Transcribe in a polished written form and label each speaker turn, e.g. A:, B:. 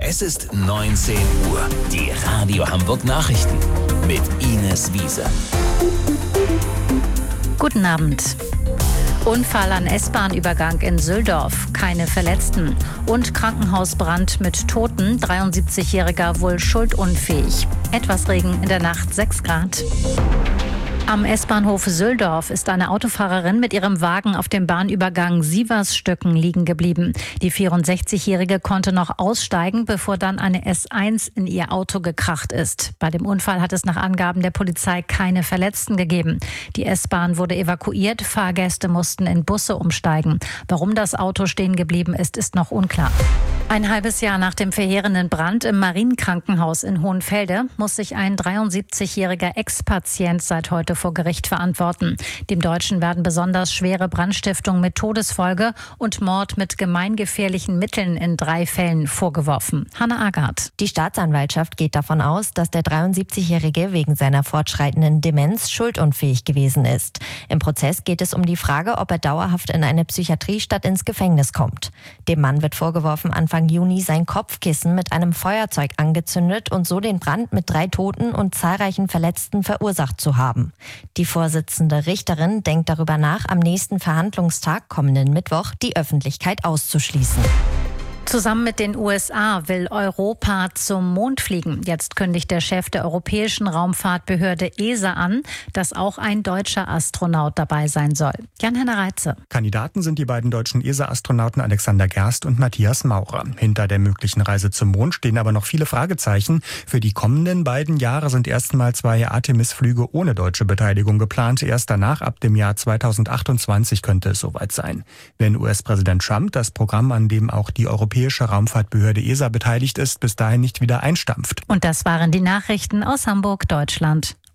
A: Es ist 19 Uhr. Die Radio Hamburg Nachrichten mit Ines Wiese.
B: Guten Abend. Unfall an S-Bahn-Übergang in Süldorf. Keine Verletzten. Und Krankenhausbrand mit Toten. 73-Jähriger wohl schuldunfähig. Etwas Regen in der Nacht, 6 Grad. Am S-Bahnhof Süldorf ist eine Autofahrerin mit ihrem Wagen auf dem Bahnübergang Sieversstöcken liegen geblieben. Die 64-Jährige konnte noch aussteigen, bevor dann eine S1 in ihr Auto gekracht ist. Bei dem Unfall hat es nach Angaben der Polizei keine Verletzten gegeben. Die S-Bahn wurde evakuiert, Fahrgäste mussten in Busse umsteigen. Warum das Auto stehen geblieben ist, ist noch unklar. Ein halbes Jahr nach dem verheerenden Brand im Marienkrankenhaus in Hohenfelde muss sich ein 73-jähriger Ex-Patient seit heute vor Gericht verantworten. Dem Deutschen werden besonders schwere Brandstiftung mit Todesfolge und Mord mit gemeingefährlichen Mitteln in 3 Fällen vorgeworfen. Hanna Agard.
C: Die Staatsanwaltschaft geht davon aus, dass der 73-Jährige wegen seiner fortschreitenden Demenz schuldunfähig gewesen ist. Im Prozess geht es um die Frage, ob er dauerhaft in eine Psychiatrie statt ins Gefängnis kommt. Dem Mann wird vorgeworfen, Anfang Juni sein Kopfkissen mit einem Feuerzeug angezündet und so den Brand mit 3 Toten und zahlreichen Verletzten verursacht zu haben. Die Vorsitzende Richterin denkt darüber nach, am nächsten Verhandlungstag, kommenden Mittwoch, die Öffentlichkeit auszuschließen.
B: Zusammen mit den USA will Europa zum Mond fliegen. Jetzt kündigt der Chef der Europäischen Raumfahrtbehörde ESA an, dass auch ein deutscher Astronaut dabei sein soll. Jan-Henner Reitze.
D: Kandidaten sind die beiden deutschen ESA-Astronauten Alexander Gerst und Matthias Maurer. Hinter der möglichen Reise zum Mond stehen aber noch viele Fragezeichen. Für die kommenden beiden Jahre sind erstmal 2 Artemis-Flüge ohne deutsche Beteiligung geplant. Erst danach, ab dem Jahr 2028, könnte es soweit sein. Wenn US-Präsident Trump das Programm, an dem auch die Europäische Raumfahrtbehörde ESA beteiligt ist, bis dahin nicht wieder einstampft.
B: Und das waren die Nachrichten aus Hamburg, Deutschland.